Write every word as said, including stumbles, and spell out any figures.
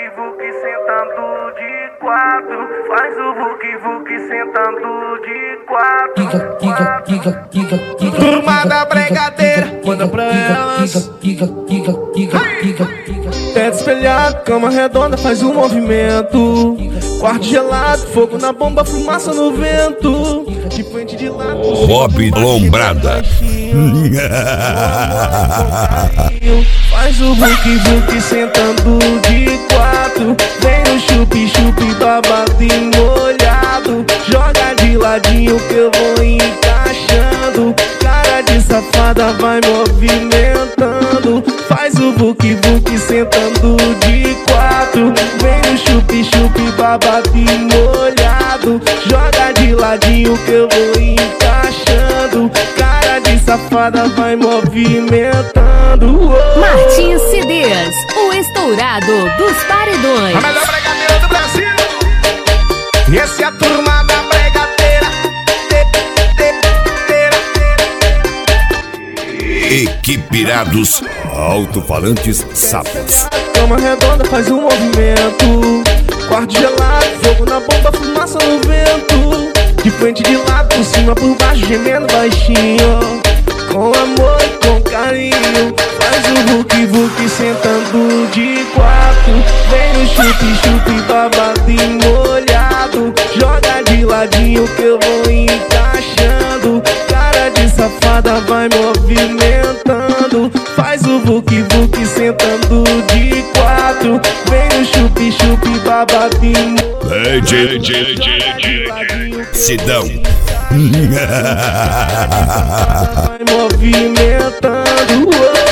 vuc sentando de quatro. Faz o vuc vuc sentando de quatro. Turma da bregadeira, manda pra elas. Teto espelhado, cama redonda, faz um movimento. Quarto gelado, fogo na bomba, fumaça no vento. De frente de lado, Bob Lombrada. Faz o vuc vuc sentando de quatro. Vem no chup chup babado e molhado. Joga de ladinho que eu vou encaixando. Cara de safada vai movimentando. Faz o vuc vuc sentando de quatro. Vem no chup chup babado e molhado. Joga de ladinho que eu vou encaixando. Cara de safada vai movimentando. Oh. Martins C Ds, o estourado dos paredões. A melhor bregadeira do Brasil. E esse é a turma da bregadeira. Equipirados alto-falantes sapos. Cama redonda faz um movimento. Quarto gelado, fogo na bomba, fumaça no vento. De frente, de lado, por cima, por baixo, gemendo baixinho. Com amor e com carinho. Faz o vuc vuc sentando de quatro. Vem no chup chup babado e molhado. Joga de ladinho que eu vou encaixando. Cara de safada vai movimentando. Faz o vuc vuc sentando de quatro. Vem no chup chup babado e molhado. Sidão. Vai movimentando.